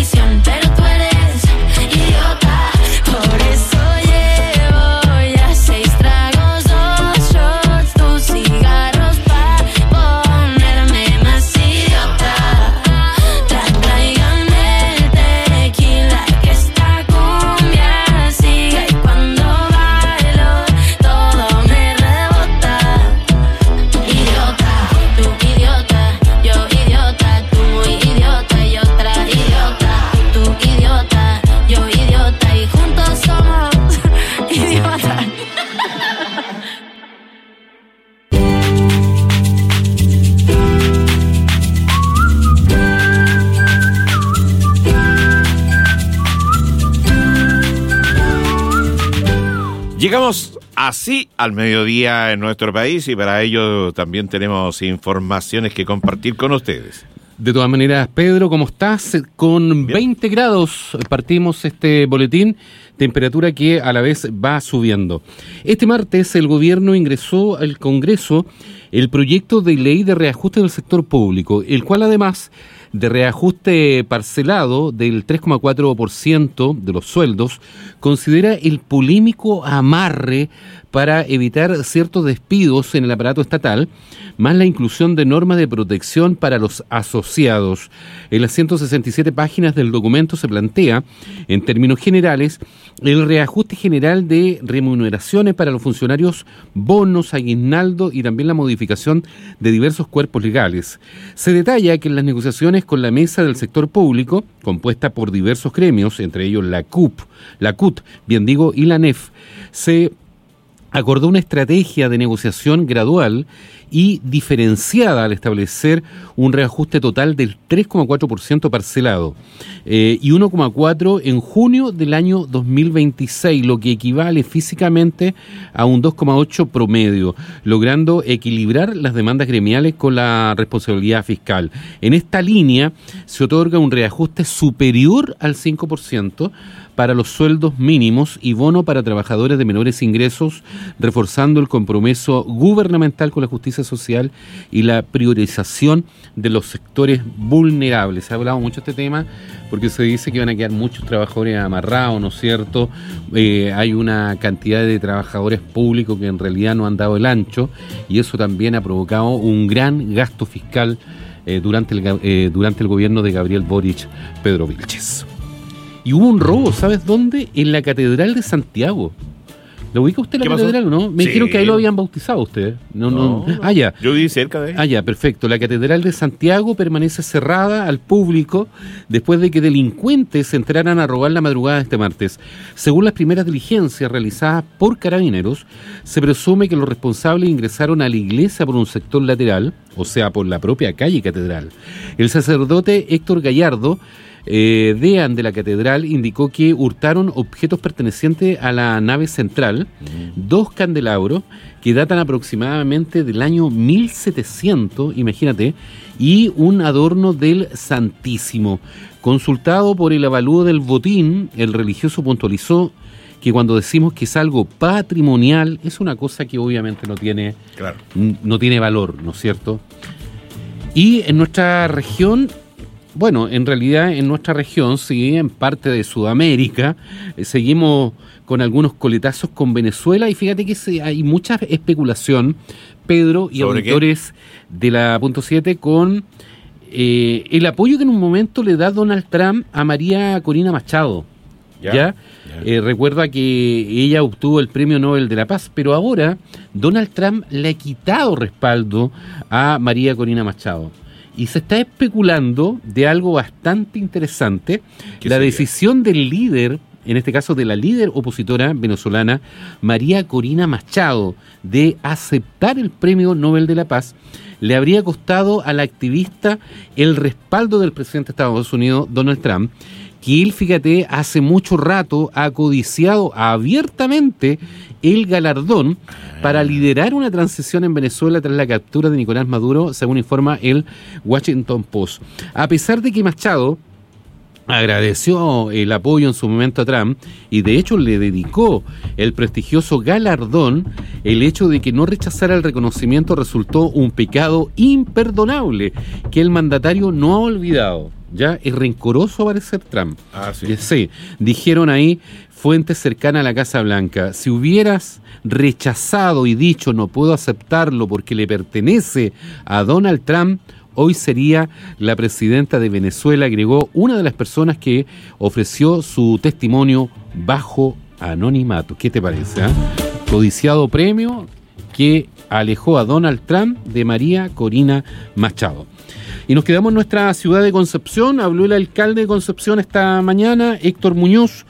bendición, pero tú eres idiota. Por eso llevo ya 6 tragos, 2 shots, tus cigarros pa' ponerme más idiota. Tráigame el tequila que esta cumbia sigue y cuando bailo todo me rebota. Idiota, tú idiota, yo idiota, tú muy idiota y otra idiota. Tú idiota, yo idiota y juntos somos idiotas. Llegamos así al mediodía en nuestro país y para ello también tenemos informaciones que compartir con ustedes. De todas maneras, Pedro, ¿cómo estás? Con 20 grados partimos este boletín, temperatura que a la vez va subiendo. Este martes el gobierno ingresó al Congreso el proyecto de ley de reajuste del sector público, el cual además de reajuste parcelado del 3,4% de los sueldos, considera el polémico amarre para evitar ciertos despidos en el aparato estatal, más la inclusión de normas de protección para los asociados. En las 167 páginas del documento se plantea, en términos generales, el reajuste general de remuneraciones para los funcionarios, bonos, aguinaldo y también la modificación de diversos cuerpos legales. Se detalla que en las negociaciones con la mesa del sector público, compuesta por diversos gremios, entre ellos la CUT, y la NEF, se acordó una estrategia de negociación gradual y diferenciada al establecer un reajuste total del 3,4% parcelado y 1,4% en junio del año 2026, lo que equivale físicamente a un 2,8% promedio, logrando equilibrar las demandas gremiales con la responsabilidad fiscal. En esta línea se otorga un reajuste superior al 5% para los sueldos mínimos y bono para trabajadores de menores ingresos, reforzando el compromiso gubernamental con la justicia social y la priorización de los sectores vulnerables. Se ha hablado mucho de este tema porque se dice que van a quedar muchos trabajadores amarrados, ¿no es cierto? Hay una cantidad de trabajadores públicos que en realidad no han dado el ancho y eso también ha provocado un gran gasto fiscal durante el gobierno de Gabriel Boric, Pedro Vilches. Y hubo un robo, ¿sabes dónde? En la Catedral de Santiago. ¿Lo ubica usted la catedral o no? Me dijeron que ahí lo habían bautizado ustedes. No. Ah, ya. Yo viví cerca de ahí. Ah, ya, perfecto. La Catedral de Santiago permanece cerrada al público después de que delincuentes entraran a robar la madrugada de este martes. Según las primeras diligencias realizadas por carabineros, se presume que los responsables ingresaron a la iglesia por un sector lateral, o sea, por la propia calle Catedral. El sacerdote Héctor Gallardo, deán de la catedral, indicó que hurtaron objetos pertenecientes a la nave central, 2 candelabros que datan aproximadamente del año 1700, imagínate, y un adorno del Santísimo. Consultado por el avalúo del botín, el religioso puntualizó que cuando decimos que es algo patrimonial, es una cosa que obviamente no tiene valor, ¿no es cierto? Y en nuestra región, bueno, en realidad en nuestra región, sí, en parte de Sudamérica, seguimos con algunos coletazos con Venezuela y fíjate que hay mucha especulación, Pedro, y auditores de la Punto 7 con el apoyo que en un momento le da Donald Trump a María Corina Machado. ¿Ya? Recuerda que ella obtuvo el Premio Nobel de la Paz, pero ahora Donald Trump le ha quitado respaldo a María Corina Machado. Y se está especulando de algo bastante interesante, la decisión del líder, en este caso de la líder opositora venezolana, María Corina Machado, de aceptar el Premio Nobel de la Paz, le habría costado a la activista el respaldo del presidente de Estados Unidos, Donald Trump, que él, fíjate, hace mucho rato ha codiciado abiertamente el galardón para liderar una transición en Venezuela tras la captura de Nicolás Maduro, según informa el Washington Post. A pesar de que Machado agradeció el apoyo en su momento a Trump y de hecho le dedicó el prestigioso galardón, el hecho de que no rechazara el reconocimiento resultó un pecado imperdonable que el mandatario no ha olvidado. Ya es rencoroso a parecer Trump. Sí. Sí, dijeron ahí fuentes cercanas a la Casa Blanca, si hubieras rechazado y dicho no puedo aceptarlo porque le pertenece a Donald Trump, hoy sería la presidenta de Venezuela, agregó una de las personas que ofreció su testimonio bajo anonimato. ¿Qué te parece? Codiciado premio que alejó a Donald Trump de María Corina Machado. Y nos quedamos en nuestra ciudad de Concepción. Habló el alcalde de Concepción esta mañana, Héctor Muñoz.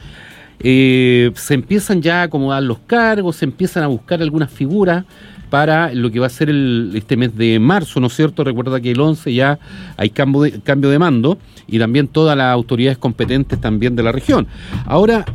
Se empiezan ya a acomodar los cargos, se empiezan a buscar algunas figuras para lo que va a ser este mes de marzo, ¿no es cierto? Recuerda que el 11 ya hay cambio de mando y también todas las autoridades competentes también de la región. Ahora,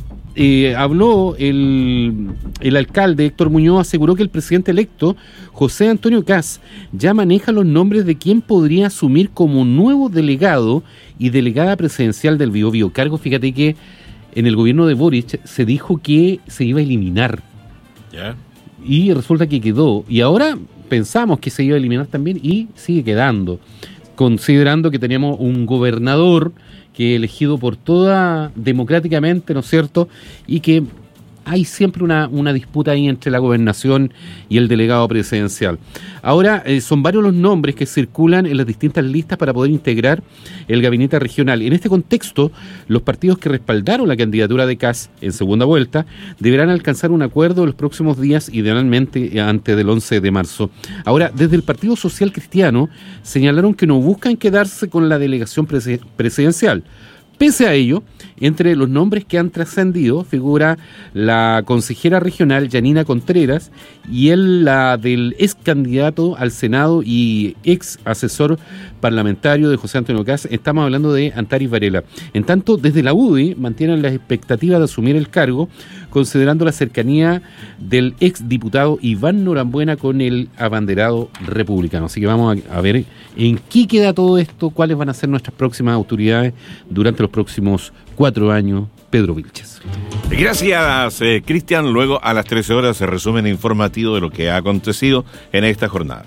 habló el alcalde Héctor Muñoz, aseguró que el presidente electo, José Antonio Kast, ya maneja los nombres de quién podría asumir como nuevo delegado y delegada presidencial del Biobío. Cargo, fíjate que en el gobierno de Boric se dijo que se iba a eliminar. ¿Ya? Y resulta que quedó. Y ahora pensamos que se iba a eliminar también y sigue quedando. Considerando que teníamos un gobernador que elegido por toda democráticamente, ¿no es cierto? Y que hay siempre una disputa ahí entre la gobernación y el delegado presidencial. Ahora, son varios los nombres que circulan en las distintas listas para poder integrar el gabinete regional. En este contexto, los partidos que respaldaron la candidatura de Kast en segunda vuelta deberán alcanzar un acuerdo en los próximos días, idealmente antes del 11 de marzo. Ahora, desde el Partido Social Cristiano señalaron que no buscan quedarse con la delegación presidencial. Pese a ello, entre los nombres que han trascendido figura la consejera regional Yanina Contreras y la del ex candidato al Senado y ex asesor parlamentario de José Antonio Kast. Estamos hablando de Antares Varela. En tanto, desde la UDI mantienen las expectativas de asumir el cargo, considerando la cercanía del ex diputado Iván Norambuena con el abanderado republicano. Así que vamos a ver en qué queda todo esto, cuáles van a ser nuestras próximas autoridades durante los próximos 4 años. Pedro Vilches. Gracias, Cristian. Luego a las 13 horas se resumen informativo de lo que ha acontecido en esta jornada.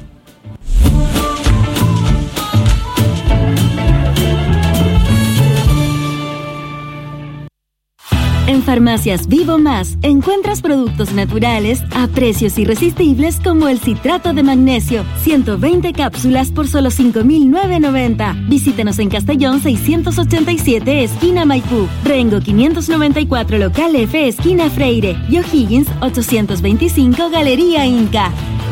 En Farmacias Vivo Más encuentras productos naturales a precios irresistibles como el citrato de magnesio, 120 cápsulas por solo 5.990. Visítanos en Castellón 687, esquina Maipú, Rengo 594, local F, esquina Freire, y O'Higgins 825, Galería Inca.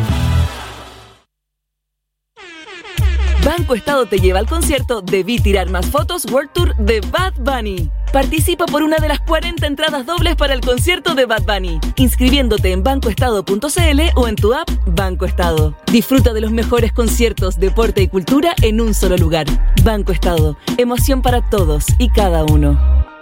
Banco Estado te lleva al concierto Debí Tirar Más Fotos World Tour de Bad Bunny. Participa por una de las 40 entradas dobles para el concierto de Bad Bunny, inscribiéndote en bancoestado.cl o en tu app Banco Estado. Disfruta de los mejores conciertos, deporte y cultura en un solo lugar. Banco Estado, emoción para todos y cada uno.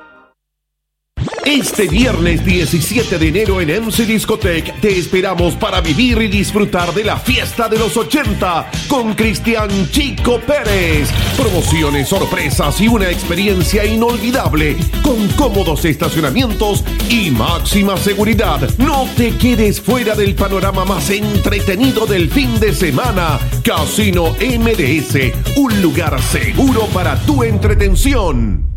Este viernes 17 de enero en MC Discotech te esperamos para vivir y disfrutar de la fiesta de los 80 con Cristian Chico Pérez. Promociones, sorpresas y una experiencia inolvidable con cómodos estacionamientos y máxima seguridad. No te quedes fuera del panorama más entretenido del fin de semana. Casino MDS, un lugar seguro para tu entretención.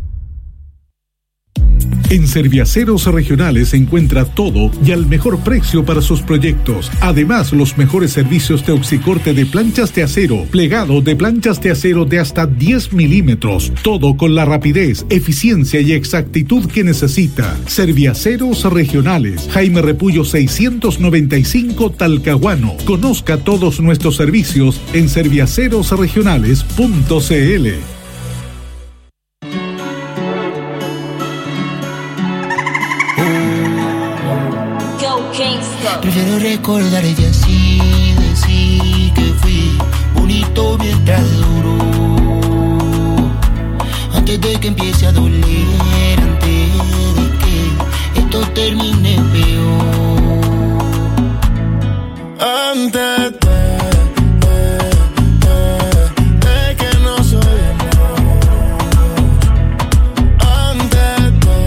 En Serviaceros Regionales se encuentra todo y al mejor precio para sus proyectos. Además, los mejores servicios de oxicorte de planchas de acero, plegado de planchas de acero de hasta 10 milímetros. Todo con la rapidez, eficiencia y exactitud que necesita. Serviaceros Regionales, Jaime Repullo 695 Talcahuano. Conozca todos nuestros servicios en serviacerosregionales.cl. Prefiero recordar y así decir que fui bonito mientras duró. Antes de que empiece a doler, antes de que esto termine peor. Antes de que no soy amor. Antes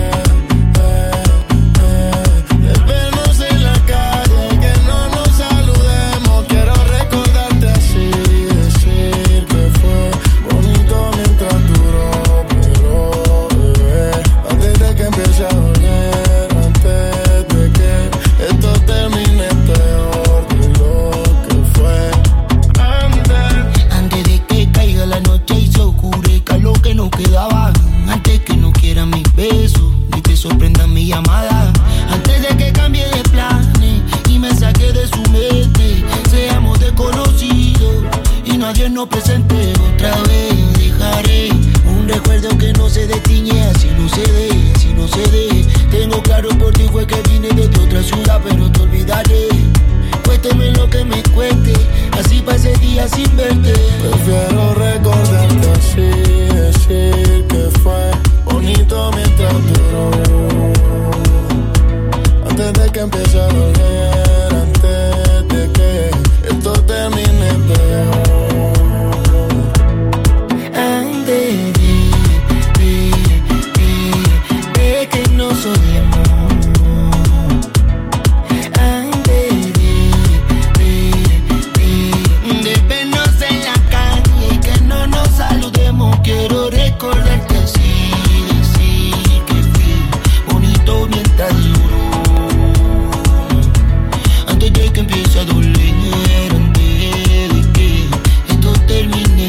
de vernos en la calle, que no nos saludemos. Quiero recordarte así, decir que fue bonito mientras duró. se destiñe, así no se dé, así no se dé. Tengo claro por ti fue que vine desde otra ciudad, pero te olvidaré. Cuénteme lo que me cuente, así pasé días sin verte. Prefiero recordarte así, decir que fue bonito mientras duró. Antes de que empiece a doler, antes de que esto termine peor. Antes de que no soy amor. Quiero recordarte así, decir que fui bonito mientras duró. Antes de que empiece a doler, antes de que esto termine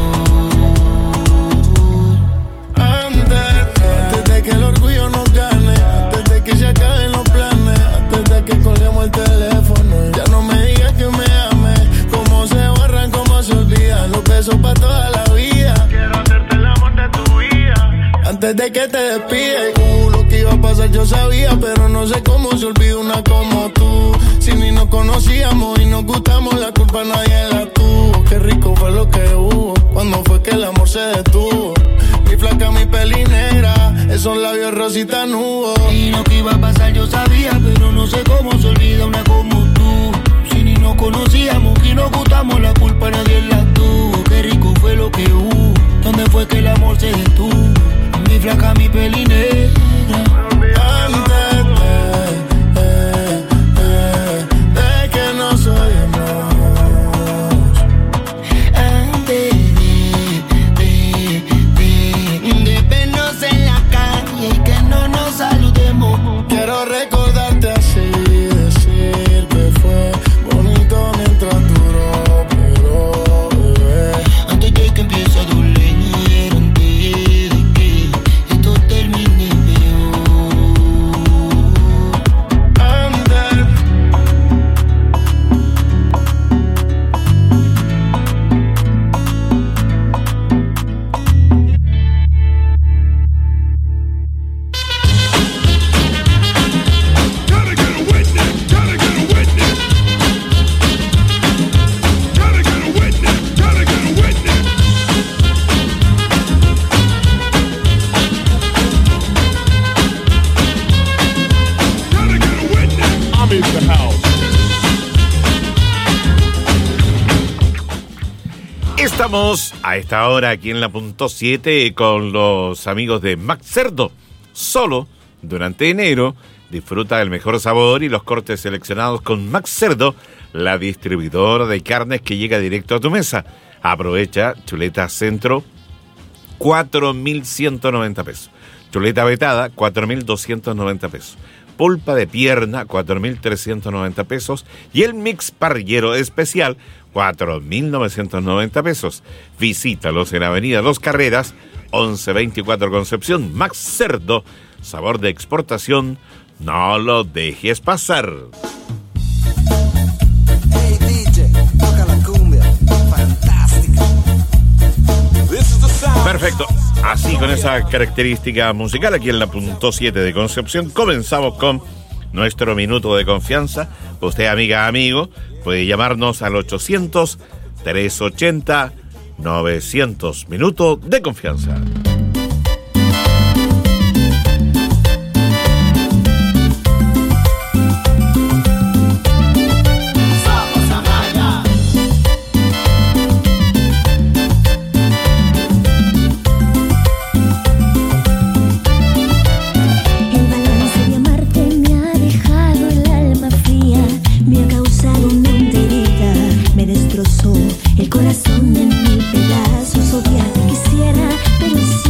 peor. Antes de que el orgullo nos gane, antes de que se acaben los planes, antes de que colguemos el teléfono. Ya no me digas que me ames, cómo se borran, cómo se olvidan los besos para toda la vida. Quiero hacerte el amor de tu vida. Antes de que te despides, lo que iba a pasar yo sabía, pero no sé cómo se olvida una como tú. Si ni nos conocíamos y nos gustamos, la culpa nadie la tuvo. Qué rico fue lo que hubo, cuando fue que el amor se detuvo. Mi flaca, mi peli negra, esos labios rosita nubo. Y lo que iba a pasar yo sabía, pero no sé cómo se olvida una como tú. Si ni nos conocíamos y nos gustamos, la culpa nadie la tuvo. Qué rico fue lo que hubo, ¿dónde fue que el amor se detuvo? Mi flaca, mi peli negra. Antes de que no soy amor. Antes de vernos en la calle y que no nos saludemos. Quiero recordarte así, decir que fue bonito mientras duró, pero bebé, antes de que empiece a doler, antes de que esto termine peor. Estamos a esta hora aquí en la punto 7 con los amigos de Max Cerdo. Solo durante enero disfruta del mejor sabor y los cortes seleccionados con Max Cerdo, la distribuidora de carnes que llega directo a tu mesa. Aprovecha chuleta centro, 4.190 pesos. Chuleta vetada, 4.290 pesos. Pulpa de pierna, 4.390 pesos. Y el mix parrillero especial, 4.990 pesos. Visítalos en Avenida Dos Carreras, 1124 Concepción. Max Cerdo, sabor de exportación, no lo dejes pasar. Hey DJ, toca la cumbia, fantástica. Perfecto, así con esa característica musical aquí en la punto 7 de Concepción comenzamos con nuestro minuto de confianza. Usted, amiga, amigo, puede llamarnos al 800-380-900. Minuto de confianza. El corazón en mil pedazos, obviar quisiera, pero sí.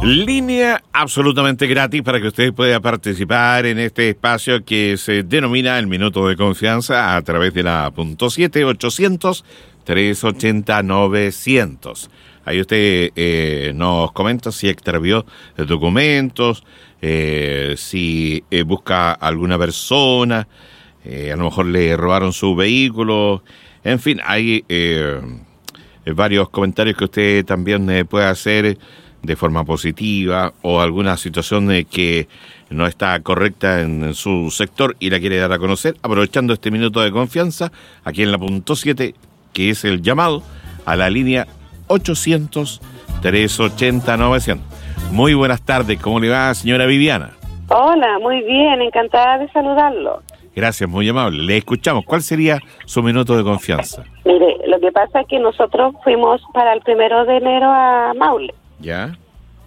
Línea absolutamente gratis para que usted pueda participar en este espacio que se denomina el Minuto de Confianza a través de la .7 800-380-900. Ahí usted nos comenta si extravió documentos, si busca alguna persona, a lo mejor le robaron su vehículo, en fin, hay varios comentarios que usted también puede hacer de forma positiva o alguna situación que no está correcta en su sector y la quiere dar a conocer, aprovechando este minuto de confianza aquí en la .7, que es el llamado a la línea 800-380-900. Muy buenas tardes, ¿cómo le va, señora Viviana? Hola, muy bien, encantada de saludarlo. Gracias, muy amable. Le escuchamos. ¿Cuál sería su minuto de confianza? Mire, lo que pasa es que nosotros fuimos para el 1 de enero a Maule. ¿Ya?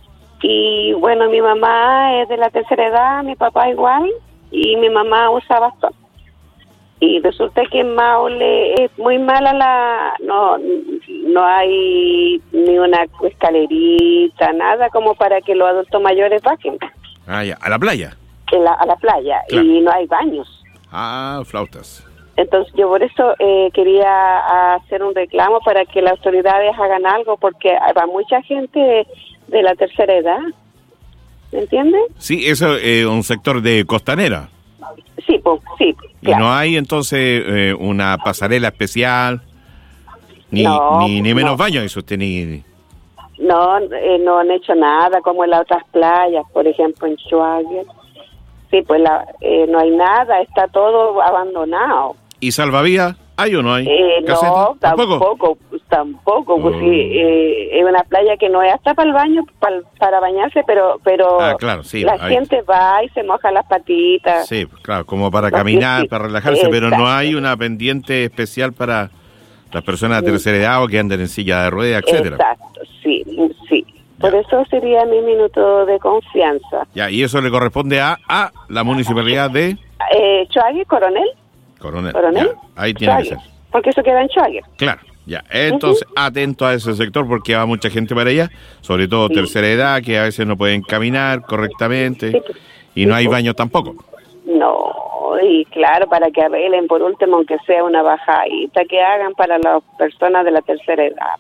Y bueno, mi mamá es de la tercera edad, mi papá igual, y mi mamá usa bastón. Y resulta que en Maule es muy mala no hay ni una escalerita, nada como para que los adultos mayores bajen. Ah, ya, a la playa. A la playa, claro. Y no hay baños. Ah, flautas. Entonces yo por eso quería hacer un reclamo para que las autoridades hagan algo, porque va mucha gente de la tercera edad, ¿me entiendes? Sí, eso es un sector de costanera. Sí, pues, sí. Claro. ¿Y no hay entonces una pasarela especial? Ni menos baños, eso usted ni... No, no han hecho nada, como en las otras playas, por ejemplo en Schwager. Sí, pues no hay nada, está todo abandonado. ¿Y salvavidas hay o no hay? No, tampoco, pues sí, es una playa que no es hasta para el baño, para bañarse, pero claro, sí, la gente va y se moja las patitas. Sí, claro, como para caminar, sí, para relajarse, pero no hay una pendiente especial para las personas de tercera edad o que andan en silla de ruedas, etcétera. Exacto, sí. Por eso sería mi minuto de confianza. Ya, y eso le corresponde a la municipalidad de... Schwager, Coronel. Ya, ahí tiene Schwager, que ser. porque eso queda en Schwager. Claro, ya. Entonces, atento a ese sector porque va mucha gente para allá, sobre todo tercera edad, que a veces no pueden caminar correctamente y no hay baño tampoco. No, y claro, para que arreglen por último, aunque sea una bajadita, que hagan para las personas de la tercera edad.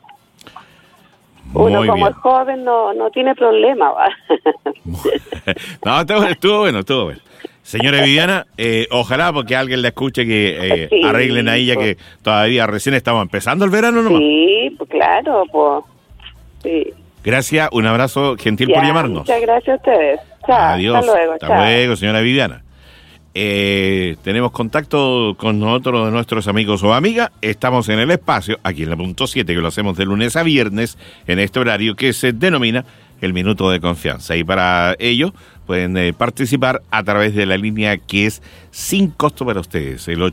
Uno como es joven no tiene problema, ¿va? No, estuvo bueno. Señora Viviana, ojalá porque alguien la escuche que arreglen ahí, ya que todavía recién estamos empezando el verano nomás. Sí, pues claro, pues. Sí. Gracias, un abrazo gentil por llamarnos. Muchas gracias a ustedes. Chao, adiós. Hasta luego, señora Viviana. Tenemos contacto con otro de nuestros amigos o amigas. Estamos en el espacio, aquí en la .7, que lo hacemos de lunes a viernes, en este horario que se denomina el Minuto de Confianza. Y para ello pueden participar a través de la línea que es sin costo para ustedes, el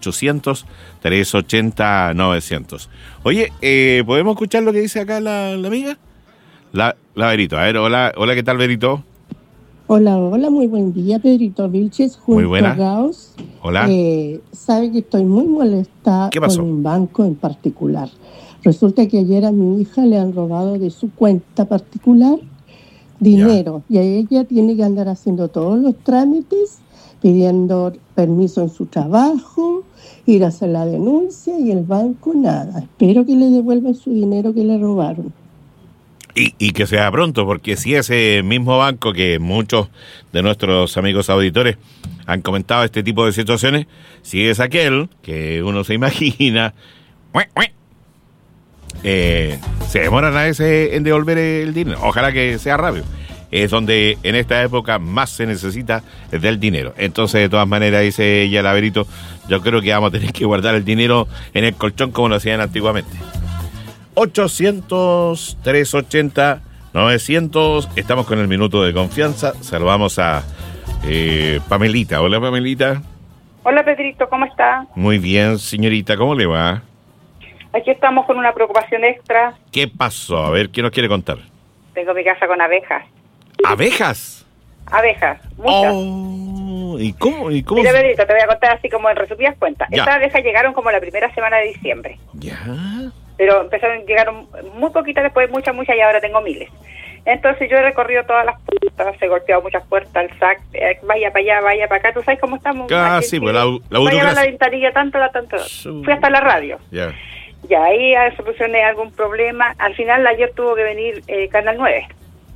800-380-900. Oye, ¿podemos escuchar lo que dice acá la amiga? La Verito. A ver, hola, ¿qué tal, Verito? Hola, muy buen día, Pedrito Vilches, junto a Gauss. Hola. Sabe que estoy muy molesta con un banco en particular. Resulta que ayer a mi hija le han robado de su cuenta particular dinero, y ella tiene que andar haciendo todos los trámites, pidiendo permiso en su trabajo, ir a hacer la denuncia, y el banco nada. Espero que le devuelvan su dinero que le robaron. Y que sea pronto, porque si ese mismo banco que muchos de nuestros amigos auditores han comentado este tipo de situaciones, si es aquel que uno se imagina, se demoran a veces en devolver el dinero. Ojalá que sea rápido. Es donde en esta época más se necesita del dinero. Entonces, de todas maneras, dice ella, Laverito, yo creo que vamos a tener que guardar el dinero en el colchón como lo hacían antiguamente. 800-380-900. Estamos con el minuto de confianza. Saludamos a Pamelita. Hola, Pamelita. Hola, Pedrito, ¿cómo está? Muy bien, señorita. ¿Cómo le va? Aquí estamos con una preocupación extra. ¿Qué pasó? A ver, ¿qué nos quiere contar? Tengo mi casa con abejas. ¿Abejas? Abejas, muchas. Oh, ¿y cómo? Mira, Pedrito, te voy a contar así como en resumidas cuentas. Ya. Estas abejas llegaron como la primera semana de diciembre. Ya. Pero llegaron muy poquitas, después muchas, y ahora tengo miles. Entonces yo he recorrido todas las puertas, he golpeado muchas puertas, el SAC, vaya para allá, vaya para acá, ¿tú sabes cómo estamos? Sí, pues la vaya a la ventanilla tanto. Fui hasta la radio. Ya ahí solucioné algún problema. Al final ayer tuvo que venir Canal 9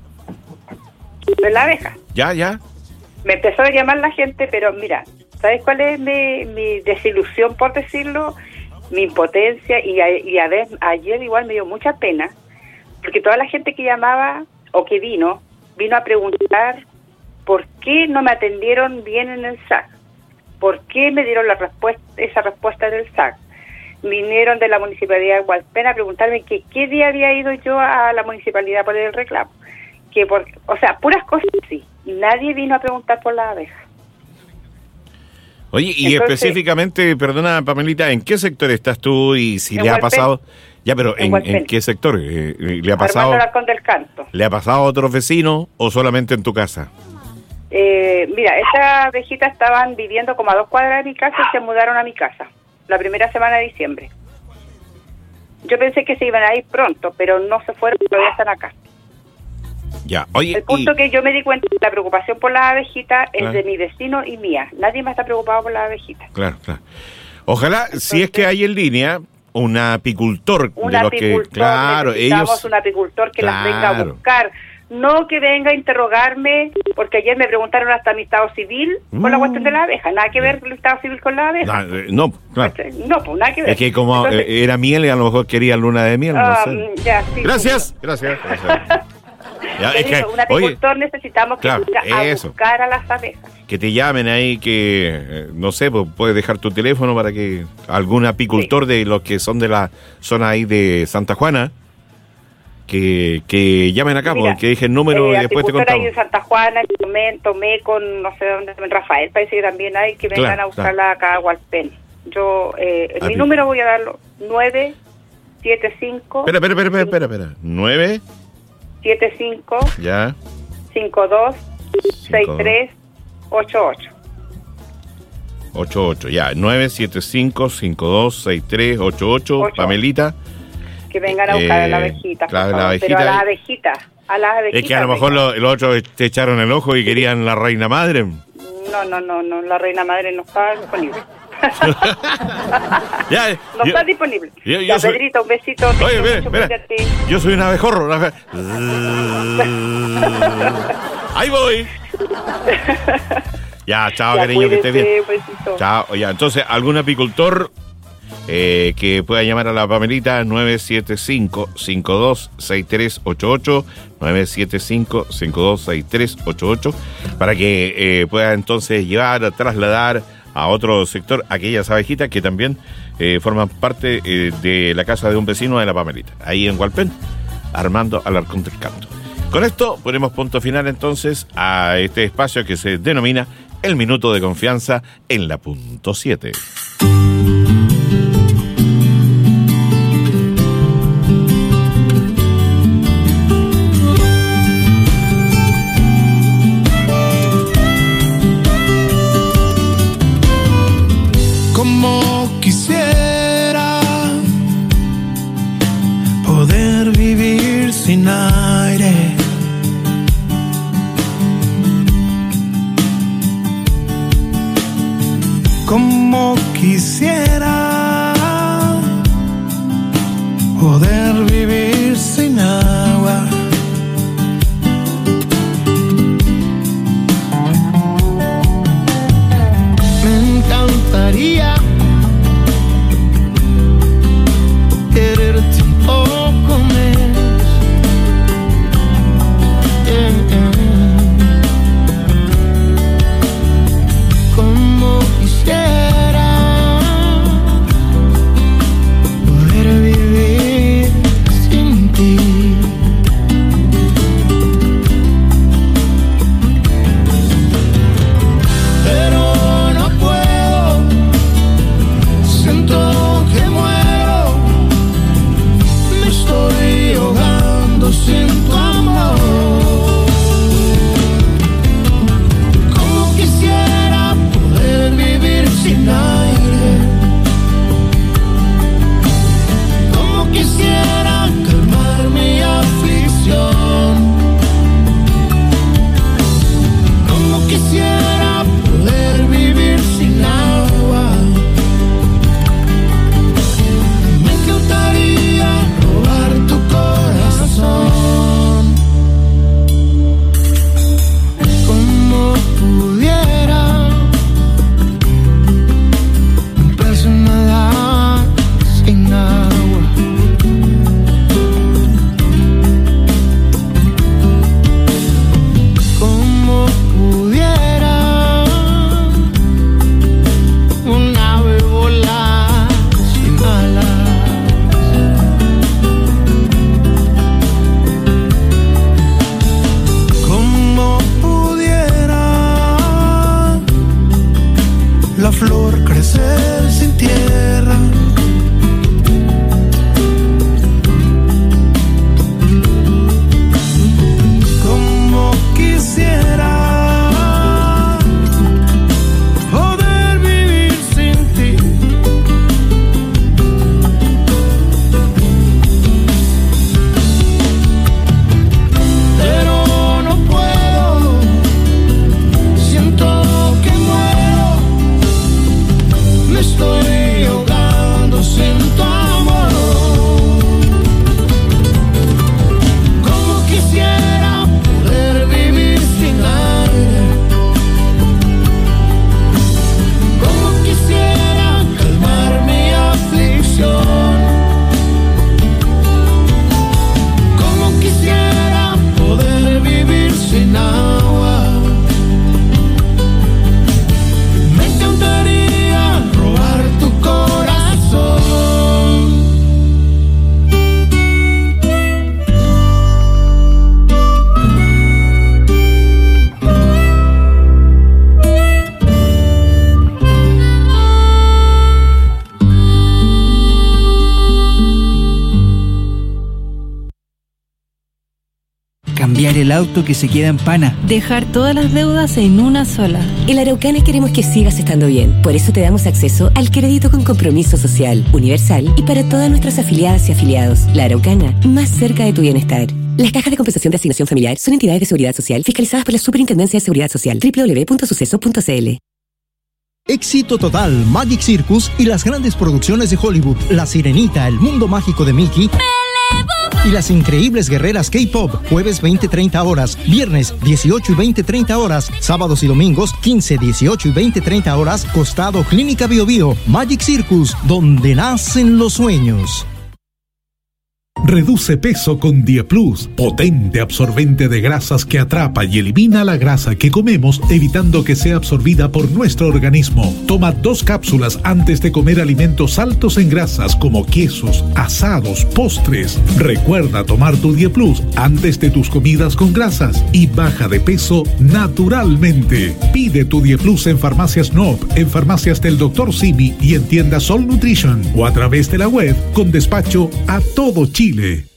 de la abeja. Ya. Me empezó a llamar la gente, pero mira, ¿sabes cuál es mi desilusión, por decirlo? Mi impotencia, y ayer igual me dio mucha pena, porque toda la gente que llamaba o que vino a preguntar por qué no me atendieron bien en el SAC, por qué me dieron esa respuesta del SAC. Vinieron de la Municipalidad de Hualpén a preguntarme que qué día había ido yo a la Municipalidad por el reclamo. O sea, puras cosas así. Nadie vino a preguntar por las abejas. Oye, y entonces, específicamente, perdona, Pamelita, ¿en qué sector estás tú y si le ha pasado? Ya, pero ¿en qué sector? ¿Le ha pasado? Armando Alarcón del Canto. ¿Le ha pasado a otros vecinos o solamente en tu casa? Mira, estas abejitas estaban viviendo como a 2 cuadras de mi casa y se mudaron a mi casa la primera semana de diciembre. Yo pensé que se iban a ir pronto, pero no se fueron, todavía están acá. Ya, oye, el punto que yo me di cuenta, la preocupación por las abejitas es de mi vecino y mía. Nadie más está preocupado por las abejitas. Claro. Ojalá, entonces, si es que hay en línea un apicultor, necesitamos un apicultor que las venga a buscar, no que venga a interrogarme, porque ayer me preguntaron hasta mi estado civil con la cuestión de la abeja. Nada que ver el estado civil con la abeja. No, claro. No, pues nada que ver. Es que como era miel y a lo mejor quería luna de miel, no sé. Ya, sí, Gracias. Ya, es que, un apicultor necesitamos que venga a buscar a las abejas. Que te llamen ahí, que no sé, pues puedes dejar tu teléfono para que algún apicultor de los que son de la zona ahí de Santa Juana, que llamen acá, porque dije el número y después te contamos. Ahí en Santa Juana, tomé con, no sé dónde, Rafael, parece que también hay, que vengan a buscarla acá a Hualpén. Yo, mi número voy a darlo, 975... Espera. 9... 75 ya 52 63 88 ya 975 52 63 88. Pamelita, que vengan a buscar a la abejita, pero a las abejitas, es que a lo mejor los otros te echaron el ojo y querían la reina madre. No, la reina madre no está disponible. No está disponible. Pedrito, un besito. Oye, espera. Yo soy un abejorro. Ahí voy. Ya, chao, cariño, que estés bien. Chao. Ya, entonces, algún apicultor que pueda llamar a la Pamelita, 975-526388, 975-526388, para que pueda entonces trasladar a otro sector aquellas abejitas que también forman parte de la casa de un vecino de la Pamelita, ahí en Hualpén, Armando Alarcón del Canto. Con esto ponemos punto final entonces a este espacio que se denomina El Minuto de Confianza en la punto 7. Como quisiera poder vivir sin aire, como quisiera poder vivir sin agua. Me encantaría quererte un poco más. Como quisiera poder vivir sin ti. cambiar el auto que se queda en pana, dejar todas las deudas en una sola. En la Araucana queremos que sigas estando bien. Por eso te damos acceso al crédito con compromiso social, universal y para todas nuestras afiliadas y afiliados. La Araucana, más cerca de tu bienestar. Las cajas de compensación de asignación familiar son entidades de seguridad social fiscalizadas por la Superintendencia de Seguridad Social. www.suceso.cl. Éxito total, Magic Circus y las grandes producciones de Hollywood, La Sirenita, El Mundo Mágico de Mickey y las increíbles guerreras K-Pop, jueves 20-30 horas, viernes 18 y 20-30 horas, sábados y domingos 15, 18 y 20-30 horas, costado Clínica Bio Bio. Magic Circus, donde nacen los sueños. Reduce peso con Dieplus, potente absorbente de grasas que atrapa y elimina la grasa que comemos, evitando que sea absorbida por nuestro organismo. Toma 2 cápsulas antes de comer alimentos altos en grasas como quesos, asados, postres. Recuerda tomar tu Dieplus antes de tus comidas con grasas y baja de peso naturalmente. Pide tu Dieplus en Farmacias Noop, en farmacias del Dr. Simi y en tiendas Sol Nutrition o a través de la web con despacho a todo Chile.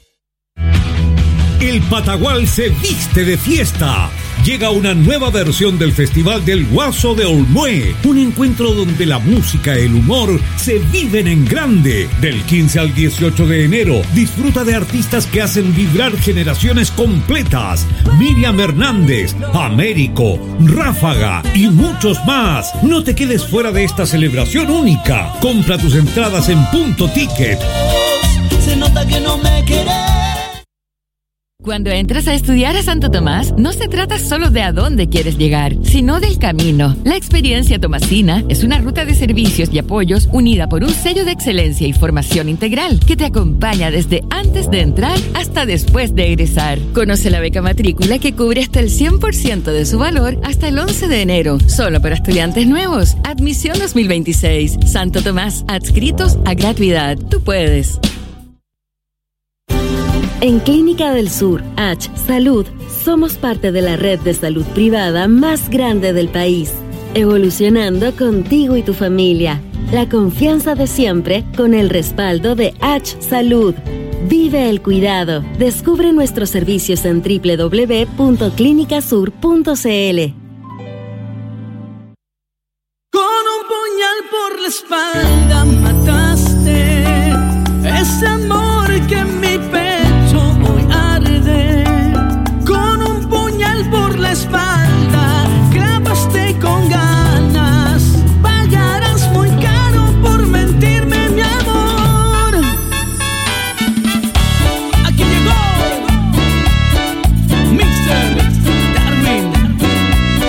El Patagual se viste de fiesta. Llega una nueva versión del Festival del Guaso de Olmué, un encuentro donde la música y el humor se viven en grande. Del 15 al 18 de enero, disfruta de artistas que hacen vibrar generaciones completas. Miriam Hernández, Américo, Ráfaga y muchos más. No te quedes fuera de esta celebración única. Compra tus entradas en Punto Ticket. Se nota que no me querés. Cuando entras a estudiar a Santo Tomás, no se trata solo de a dónde quieres llegar, sino del camino. La experiencia tomasina es una ruta de servicios y apoyos unida por un sello de excelencia y formación integral que te acompaña desde antes de entrar hasta después de egresar. Conoce la beca matrícula que cubre hasta el 100% de su valor hasta el 11 de enero, solo para estudiantes nuevos. Admisión 2026. Santo Tomás, adscritos a gratuidad. Tú puedes. En Clínica del Sur, H Salud, somos parte de la red de salud privada más grande del país, evolucionando contigo y tu familia. La confianza de siempre con el respaldo de H Salud. Vive el cuidado. Descubre nuestros servicios en www.clinicasur.cl. Con un puñal por la espalda mataste ese amor que en mi pecho hoy arde. Con un puñal por la espalda clavaste con ganas. Pagarás muy caro por mentirme, mi amor. Aquí llegó Mr. Darwin.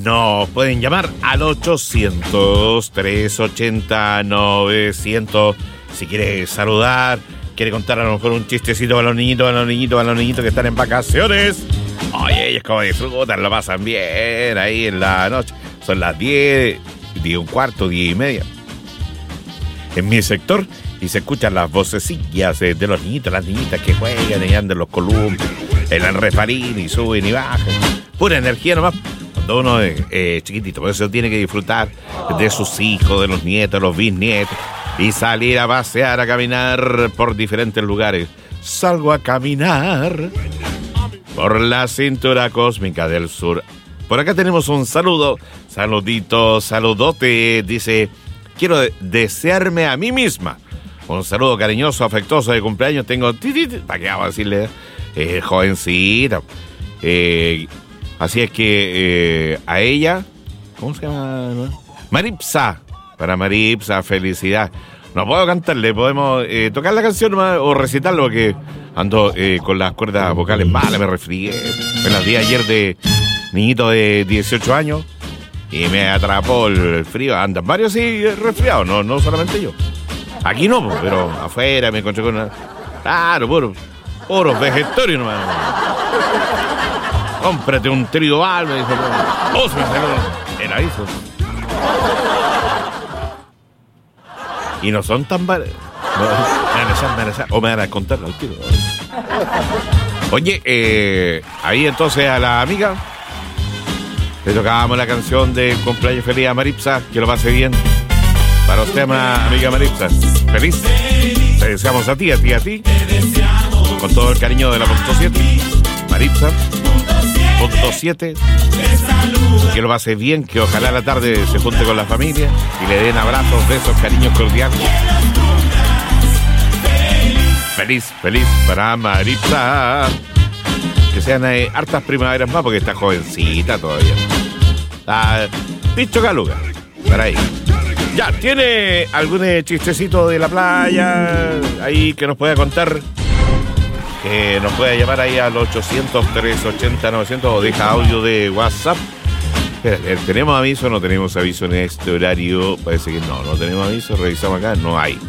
Nos pueden llamar al 800-380-900 si quiere saludar, quiere contar a lo mejor un chistecito para los niñitos que están en vacaciones. Oye, ellos como disfrutan, lo pasan bien ahí en la noche. Son las 10, 10:15, 10:30 en mi sector, y se escuchan las vocecillas de los niñitos, las niñitas que juegan y andan en los columpios, en el refalín y suben y bajan. Pura energía nomás cuando uno es chiquitito. Por eso tiene que disfrutar de sus hijos, de los nietos, los bisnietos, y salir a pasear, a caminar por diferentes lugares. Salgo a caminar por la cintura cósmica del sur. Por acá tenemos un saludo. Saludito, saludote. Dice: quiero desearme a mí misma un saludo cariñoso, afectuoso de cumpleaños. Tengo... ¿Para qué vamos a decirle? Jovencita. Así es que a ella... ¿Cómo se llama? Maripsa. Para Maripsa, felicidad. No puedo cantarle, podemos tocar la canción o recitarlo, porque ando con las cuerdas vocales malas, me resfrié. Me las di ayer de niñito de 18 años y me atrapó el frío. Andan varios sí resfriados, no solamente yo. Aquí no, pero afuera me encontré con una... Claro, puros vegetarios nomás. Cómprate un trío al, me dijo. El aviso. Y no son tan baratos. O me van a contar al tiro. Oye, ahí entonces a la amiga le tocábamos la canción de cumpleaños feliz a Maripsa, que lo pase bien. Para usted, amiga Maripsa, feliz. Te deseamos a ti, con todo el cariño de la punto 7. Maripsa, punto 7. Que lo pase bien, que ojalá a la tarde se junte con la familia y le den abrazos, besos, cariños cordiales. Feliz para Maripsa. Que sean hartas primaveras más, porque está jovencita todavía. Picho Caluga, para ahí. Ya, ¿tiene algún chistecito de la playa ahí que nos pueda contar? Que nos pueda llamar ahí al 800-380-900 o deja audio de WhatsApp. ¿Tenemos aviso o no tenemos aviso en este horario? Parece que no tenemos aviso. Revisamos acá, no hay.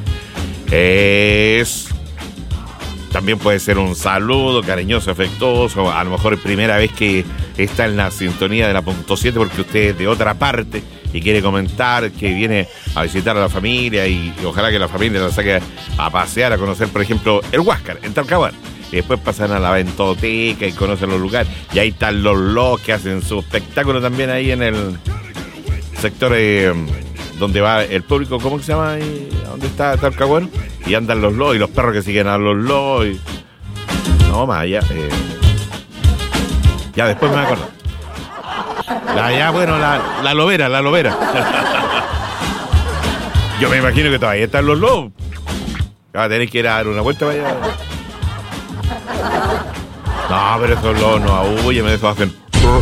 También puede ser un saludo cariñoso, afectuoso. A lo mejor es primera vez que está en la sintonía de la punto 7 porque usted es de otra parte y quiere comentar que viene a visitar a la familia y ojalá que la familia la saque a pasear, a conocer, por ejemplo, el Huáscar, en Talcahuano. Y después pasan a la ventoteca y conocen los lugares. Y ahí están los locos que hacen su espectáculo también ahí en el sector donde va el público. ¿Cómo se llama ahí? ¿Dónde está Talcahuano? Y andan los lobos y los perros que siguen a los lobos. No, más allá. Ya después me acuerdo. La lobera. Yo me imagino que todavía están los lobos. Va a tener que ir a dar una vuelta para allá. No, pero esos lobos no aúllen, eso hacen.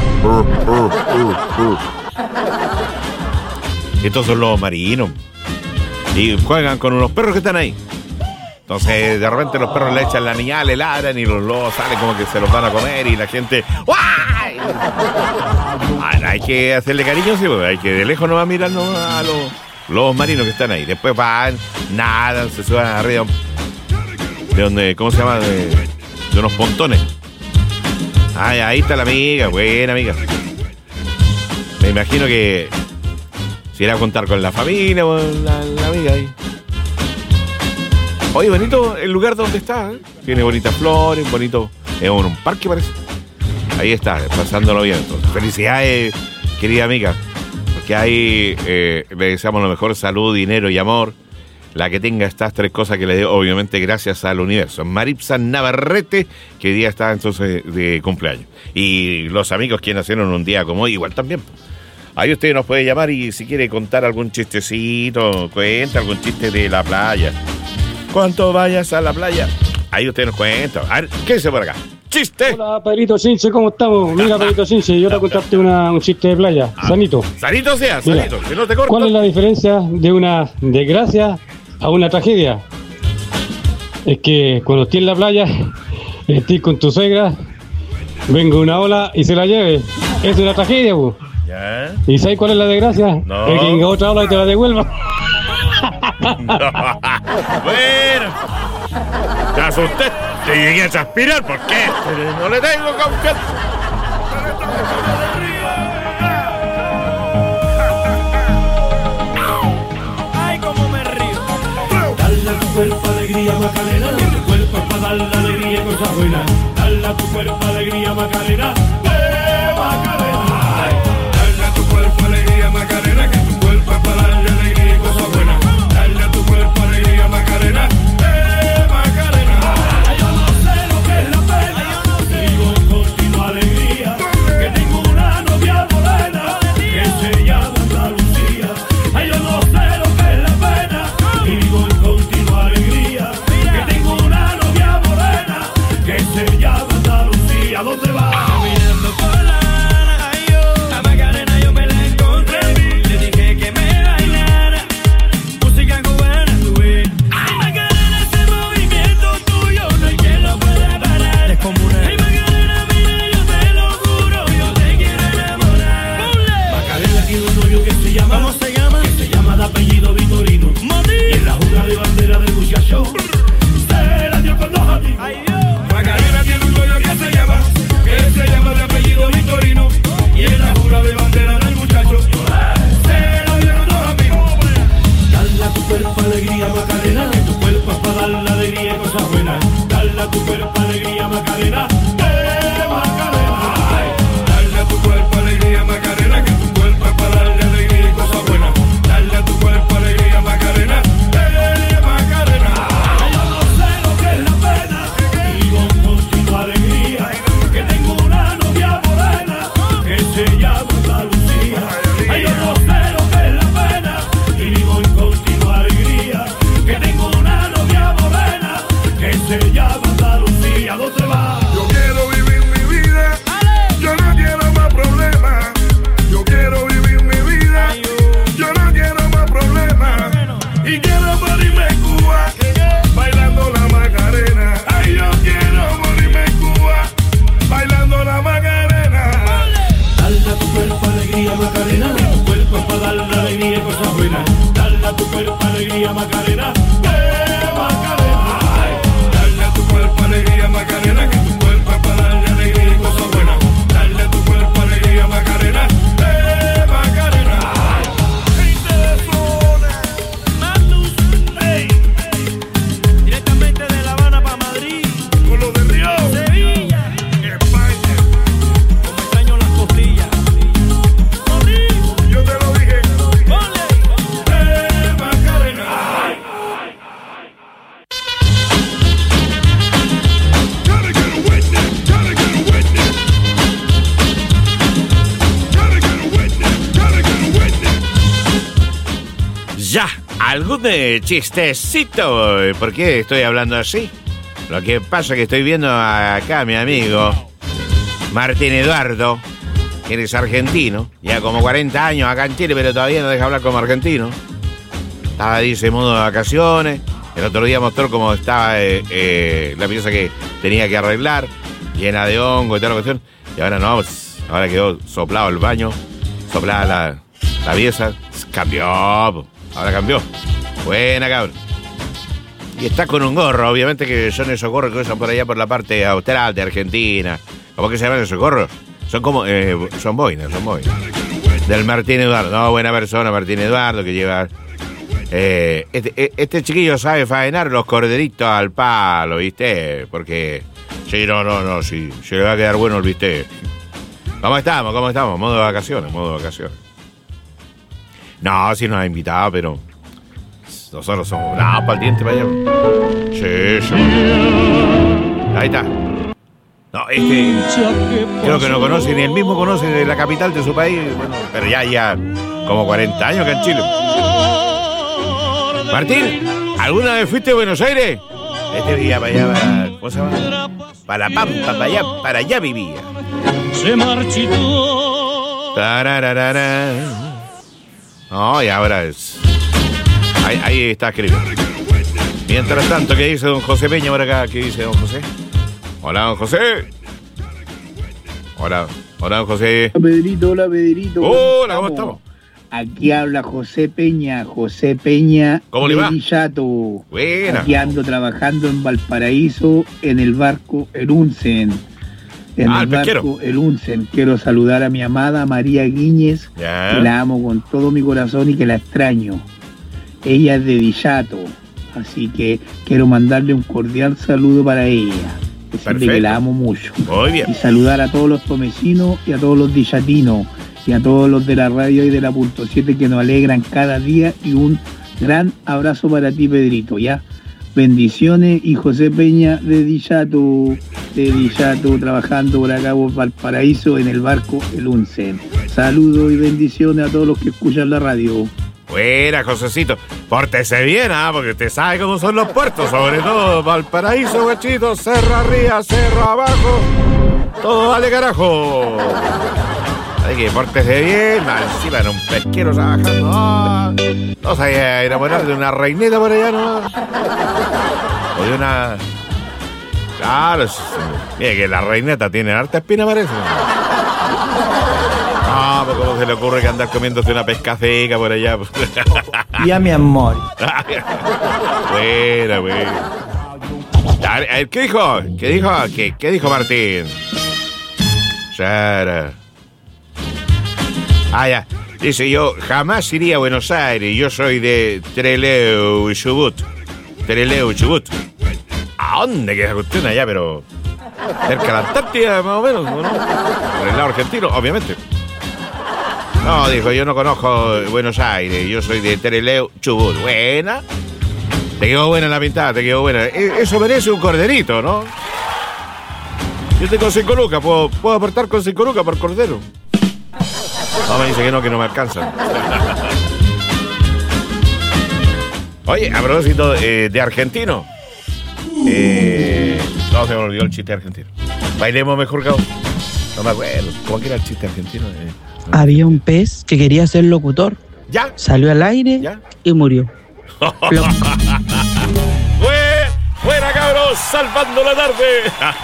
Estos son lobos marinos. Y juegan con unos perros que están ahí. Entonces, de repente los perros le echan la niña, le ladran y los lobos salen como que se los van a comer y la gente... ¡Guay! Hay que hacerle cariño, sí, porque hay que de lejos no va a mirar a los lobos marinos que están ahí. Después van, nadan, se suben arriba de donde, ¿cómo se llama? De unos pontones. Ahí está la amiga, buena amiga. Me imagino que si irá a contar con la familia o la amiga ahí. Oye, bonito el lugar donde está, ¿eh? Tiene bonitas flores, bonito. Es un parque, parece. Ahí está, pasándolo bien. Entonces, felicidades, querida amiga. Porque ahí le deseamos lo mejor: salud, dinero y amor. La que tenga estas tres cosas que le dé, obviamente, gracias al universo. Maripsa Navarrete, que hoy día está entonces de cumpleaños. Y los amigos que nacieron un día como hoy, igual también. Ahí usted nos puede llamar y si quiere contar algún chistecito, cuenta algún chiste de la playa. ¿Cuánto vayas a la playa? Ahí usted nos cuenta. A ver, ¿qué dice por acá? ¡Chiste! Hola, Pedrito Cince, ¿cómo estamos? Mira, Pedrito Cince, yo te contaste un chiste de playa. Sanito. Sanito sea, mira, sanito, que no te corto. ¿Cuál es la diferencia de una desgracia a una tragedia? Es que cuando estés en la playa, estés con tu suegra, venga una ola y se la lleve. Es una tragedia, bu. ¿Ya? ¿Y sabes cuál es la desgracia? No. Es que venga otra ola y te la devuelva. No. Bueno. Te asusté. Te llegué a transpirar. ¿Por qué? No le tengo confianza. Ay, cómo me río. Dale a tu cuerpo alegría, Macarena. Tu cuerpo es para darle alegría y cosas buenas. Dale a tu cuerpo alegría, Macarena. Macarena. Dale a tu cuerpo alegría, Macarena. Que tu cuerpo es para darle alegría y cosas buenas. Dale a tu cuerpo alegría, Macarena. Macarena. Yo no sé lo que es la pena. Vivo en continua alegría. Que tengo una novia morena que se llama Andalucía. Ay, yo no sé lo que es la pena. Vivo en continua alegría. Que tengo una novia morena que se llama Andalucía. ¿Dónde va? Caminando por la Habana, ay, yo. A Macarena yo me la encontré. Le dije que me bailara música cubana, tú ves. Ay, Macarena, ese movimiento tuyo no hay quien lo pueda parar. Es como una... Ay, Macarena, mira, yo te lo juro, yo te quiero enamorar. Macarena tiene un novio que se llama... ¿Cómo se llama? Que se llama de apellido Vitorino. Y en la jura de bandera del muchacho se la dio con dos a ti. Macarena tiene un novio que se llama de apellido Vitorino. Y en la jura de bandera del muchacho se la dio con dos amigos. Dale a tu cuerpo alegría, Macarena. Que tu cuerpo es para darle alegría y cosas buenas. Dale a tu cuerpo alegría, Macarena. Macarena. Dale a tu cuerpo alegría, Macarena. Que tu cuerpo es para darle alegría y cosas buenas. Dale a tu cuerpo alegría, Macarena. Macarena. Yo no sé lo que es la pena. Vivo en continua alegría. Que tengo una novia morena que se llama Andalucía. Ay, yo no sé lo que es la pena. Y vivo en continua alegría. Que tengo una novia morena que se llama Andalucía. ¿Dónde va? Yo quiero vivir mi vida. Yo no quiero más problemas. Yo quiero vivir mi vida. Yo no quiero más problemas. Y quiero morirme en Cuba bailando la Macarena. Ay, yo quiero morirme en Cuba bailando la Macarena. Dale a tu cuerpo alegría, Macarena. Tu cuerpo es para darle alegría y cosas buenas. Dale a tu cuerpo alegría, Macarena. Macarena. Dale a tu cuerpo alegría, Macarena. Que tu cuerpo es para darle alegría y cosas buenas. Dale a tu cuerpo alegría, Macarena. Macarena. Gente de zona, Matus, directamente de La Habana para Madrid. Con los de Río, Sevilla, España. como extraño las costillas. Yo te lo dije. Macarena. Gotta get a witness. Gotta get a witness. Gotta get a witness. Gotta get a witness. Ya, algún chistecito. ¿Por qué estoy hablando así? Lo que pasa es que estoy viendo acá a mi amigo Martín Eduardo, que es argentino, ya como 40 años acá en Chile, pero todavía no deja hablar como argentino. Estaba, dice, modo de vacaciones. El otro día mostró cómo estaba la pieza que tenía que arreglar, llena de hongo y toda la cuestión. Y ahora no, pues, ahora quedó soplado el baño, soplada la pieza, cambió, ahora cambió. Buena, cabrón. Y está con un gorro, obviamente que son esos gorros que usan por allá por la parte austral de Argentina. ¿Cómo que se llaman esos gorros? Son como, son boinas. Del Martín Eduardo. No, buena persona, Martín Eduardo, que lleva... este chiquillo sabe faenar los corderitos al palo, ¿viste? Porque... Sí, no, sí, se le va a quedar bueno el bistec. ¿Cómo estamos? Modo de vacaciones. No, sí nos ha invitado, pero... Nosotros somos bravos para el diente, para allá. Sí. Ahí está. No, creo que no conoce, ni él mismo conoce de la capital de su país. Bueno, pero ya como 40 años acá en Chile. Martín, ¿alguna vez fuiste a Buenos Aires? Este vivía para allá, ¿cómo se llama? Para La Pampa, para allá vivía. Se marchitó. Tarararara. No, y ahora es... Ahí está escribiendo. Mientras tanto, ¿qué dice don José Peña por acá? ¿Qué dice don José? Hola, don José. Hola, José. Hola, Pedrito. Hola, ¿cómo estamos? Aquí habla José Peña. ¿Cómo le va? Villato. Buena. Aquí ando trabajando en Valparaíso en el barco El Unsen. El Unsen. Quiero saludar a mi amada María Guíñez, que la amo con todo mi corazón y que la extraño. Ella es de Villato, así que quiero mandarle un cordial saludo para ella. Decirle que la amo mucho. Muy bien. Y saludar a todos los tomecinos y a todos los dillatinos y a todos los de la radio y de la .7 que nos alegran cada día, y un gran abrazo para ti, Pedrito, ¿ya? Bendiciones, y José Peña de Dillato, trabajando por acá por Valparaíso en el barco El Unsen. Saludos y bendiciones a todos los que escuchan la radio. Buena, Josecito. Pórtese bien, porque usted sabe cómo son los puertos, sobre todo Valparaíso, guachito, cerro arriba, cerro abajo. Todo vale carajo. Hay que pórtese bien, encima en un pesquero trabajando. No se vaya a enamorar de una reineta por allá, ¿no? O de una... Claro, mire que la reineta tiene harta espina, parece. No, pero ¿cómo se le ocurre que andar comiéndose una pesca seca por allá? Ya, mi amor. Buena. A ver, ¿qué dijo? ¿Qué dijo Martín? Sara. Ya. Dice, yo jamás iría a Buenos Aires. Yo soy de Trelew y Chubut. ¿A dónde queda cuestión allá? Pero cerca de la Antártida, más o menos, ¿no? Por el lado argentino, obviamente. No, dijo, yo no conozco Buenos Aires. Yo soy de Trelew, Chubut. Buena. Te quedó buena la pintada, te quedó buena. Eso merece un corderito, ¿no? Yo tengo 5 lucas. ¿Puedo aportar con 5 lucas por cordero? No, me dice que no me alcanzan. Oye, a propósito de argentino. No, se me olvidó el chiste argentino. Bailemos mejor, Gabo. No me acuerdo. ¿Cómo que era el chiste argentino? Había un pez que quería ser locutor. ¿Ya? Salió al aire y murió. Buena, cabros, salvando la tarde.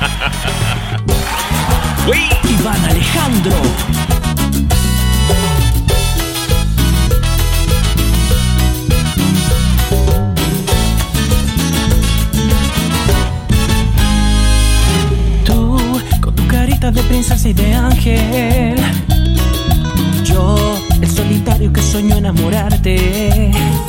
Iván Alejandro. De princesa y de ángel, yo, el solitario que soñó enamorarte.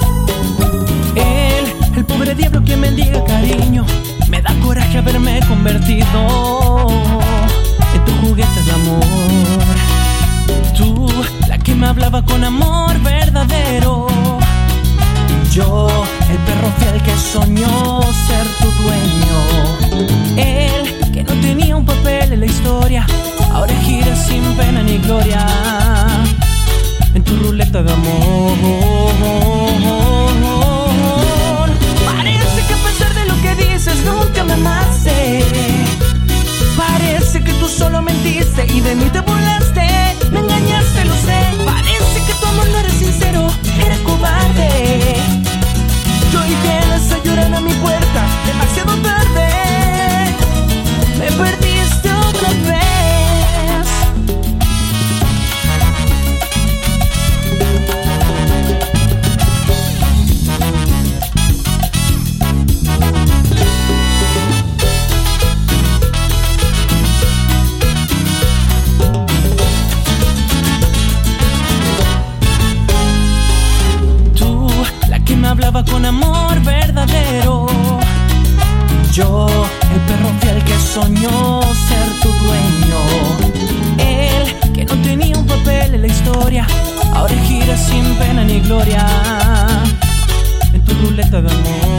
Él, el pobre diablo que mendiga cariño, me da coraje haberme convertido en tu juguete de amor. Tú, la que me hablaba con amor verdadero. Yo, el perro fiel que soñó ser tu dueño. Él, que no tenía un papel en la historia, ahora gira sin pena ni gloria en tu ruleta de amor. Parece que a pesar de lo que dices nunca me amaste. Parece que tú solo mentiste y de mí te burlaste. Me engañaste, lo sé. Parece que tu amor no era sincero, era cobarde. Y hoy vienes a llorar a mi puerta, demasiado tarde. Me perdiste otra vez. Tú, la que me hablaba con amor verdadero. Yo, el perro fiel que soñó ser tu dueño. Él, que no tenía un papel en la historia, ahora gira sin pena ni gloria en tu ruleta de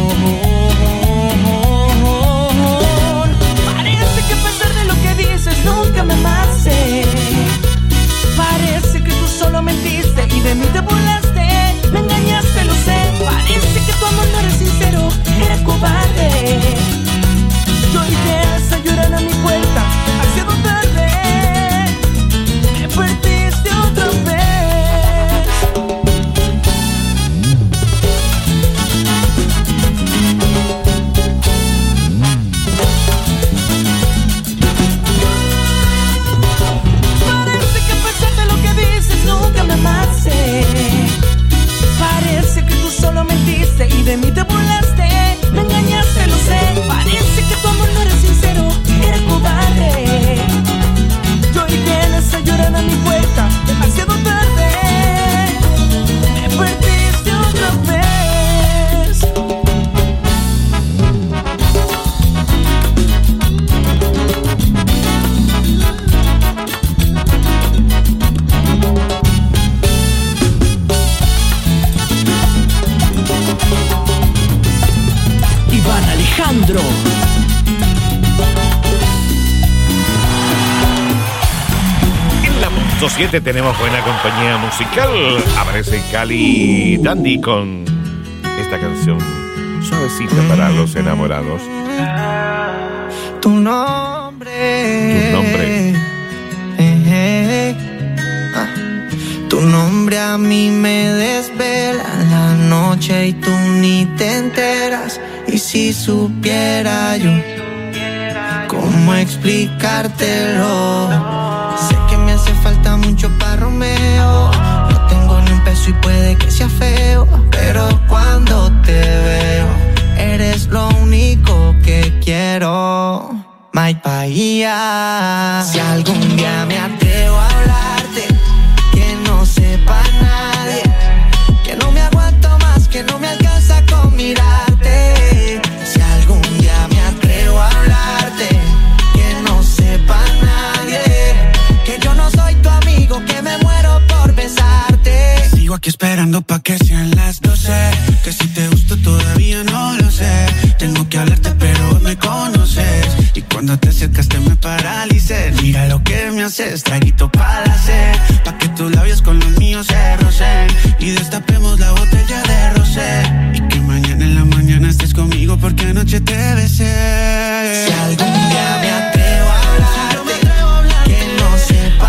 amor. Parece que a pesar de lo que dices nunca me amaste. Parece que tú solo mentiste y de mí te burlaste. Me engañaste, lo sé. Parece que tu amor no era sincero, era cobarde. Y hoy vienes a llorar a mi puerta, demasiado tarde. Me perdiste otra vez. de mí te burlaste, me engañaste, lo sé. Parece que tu amor no era sincero, era cobarde. Y hoy vienes a llorar a mi puerta, demasiado tarde. Me perdiste otra vez. Iván Alejandro. En la punto 7 tenemos buena compañía musical. Aparece Cali Dandy con esta canción suavecita para los enamorados. Tu nombre. Tu nombre. Tu nombre a mí me desvela la noche y tú ni te enteras. Y si supiera yo cómo explicártelo. Sé que me hace falta mucho para Romeo. No tengo ni un peso y puede que sea feo, pero cuando te veo eres lo único que quiero. My Bahía. Si algún día me atrevo a hablarte, que no sepa nadie, que no me aguanto más, que no me alcanza con mirarte. Si algún día me atrevo a hablarte, que no sepa nadie, que yo no soy tu amigo, que me muero por besarte. Sigo aquí esperando pa' que sean las 12, que si te gusto todavía no lo sé. Tengo que hablarte pero me conoces, y cuando te acercaste me paralicé. Mira lo que me haces, traguito para la sed, pa' que tus labios con los míos se rocen y destapemos la botella de rosé. Y que mañana en la mañana estés conmigo porque anoche te besé. Si algún día me atrevo a hablarte, que no sepa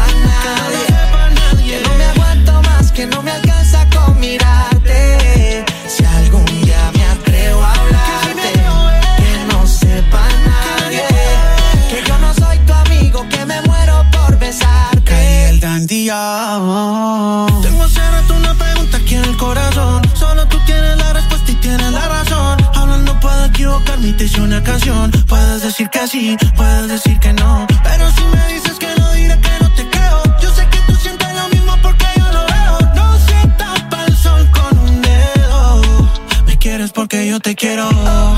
nadie, que no me aguanto más, que no me alcanza con mirarte. Si algún día me atrevo a hablarte, que no sepa nadie, que yo no soy tu amigo, que me muero por besarte. Caí el dandía. Tengo hace rato una pregunta aquí en el corazón. Solo tú tienes la respuesta y tienes la razón. Hablando puedo equivocarme y te hice una canción. Puedes decir que sí, puedes decir que no, pero si me dices que no, diré que no te creo. Yo sé que tú sientes lo mismo porque yo lo veo. No se tapa el sol con un dedo. Me quieres porque yo te quiero.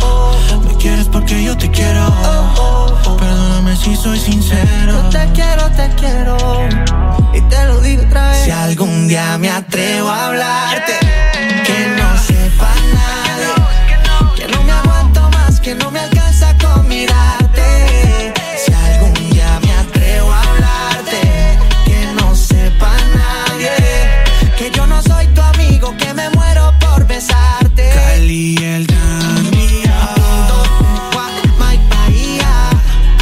Me quieres porque yo te quiero. Perdóname si soy sincero. Yo te quiero, y te lo digo otra vez. Si algún día me atrevo a hablarte, que no sepa nadie, que no me aguanto más, que no me alcanza con mirarte. Si algún día me atrevo a hablarte, que no sepa nadie, que yo no soy tu amigo, que me muero por besarte. Cali el Dandy. My Bahía.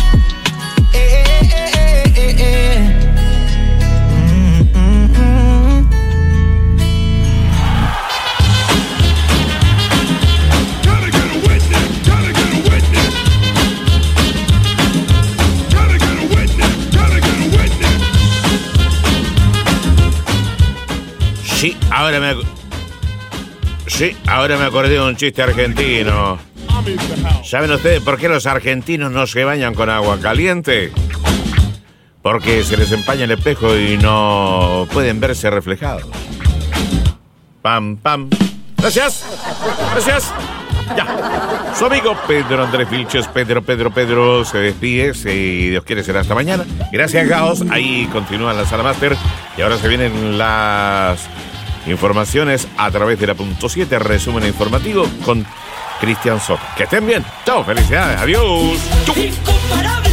Ahora me acordé de un chiste argentino. ¿Saben ustedes por qué los argentinos no se bañan con agua caliente? Porque se les empaña el espejo y no pueden verse reflejados. Pam, pam. Gracias. Ya. Su amigo Pedro Andrés Vilches, Pedro se despide. Si Dios quiere será hasta mañana. Gracias, Gaos. Ahí continúa la sala máster. Y ahora se vienen las informaciones a través de la punto 7, resumen informativo con Cristian Soto. Que estén bien. Chao, felicidades. Adiós. Chau.